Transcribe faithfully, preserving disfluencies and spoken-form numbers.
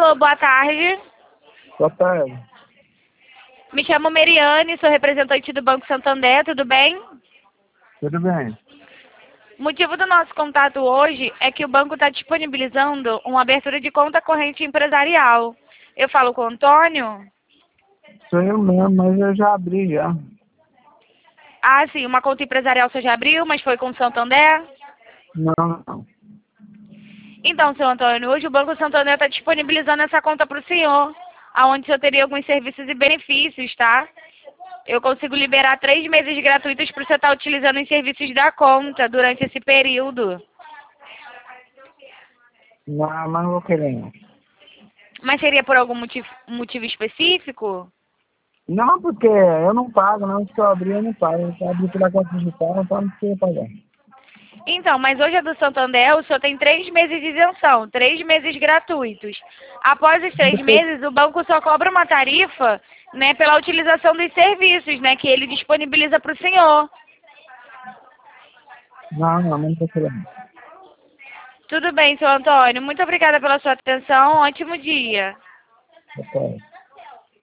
Alô, boa tarde. Boa tarde. Me chamo Meriane, sou representante do Banco Santander, tudo bem? Tudo bem? O motivo do nosso contato hoje é que o banco está disponibilizando uma abertura de conta corrente empresarial. Eu falo com o Antônio? Sou eu mesmo, mas eu já abri já. Ah, sim, uma conta empresarial você já abriu, mas foi com o Santander? Não, não. Então, seu Antônio, hoje o Banco Santander está disponibilizando essa conta para o senhor, aonde o senhor teria alguns serviços e benefícios, tá? Eu consigo liberar três meses gratuitos para você estar utilizando os serviços da conta durante esse período. Não, mas não vou querer não. Mas seria por algum motivo, motivo específico? Não, porque eu não pago, não. Se eu abrir, eu não pago. Se eu abrir pela conta digital, então não precisa pagar. Então, mas hoje é do Santander, o senhor tem três meses de isenção, três meses gratuitos. Após os três meses, o banco só cobra uma tarifa, né, pela utilização dos serviços, né, que ele disponibiliza para o senhor. Não, não, mas não vou querer não. Tudo bem, seu Antônio. Muito obrigada pela sua atenção. Ótimo dia. Boa tarde.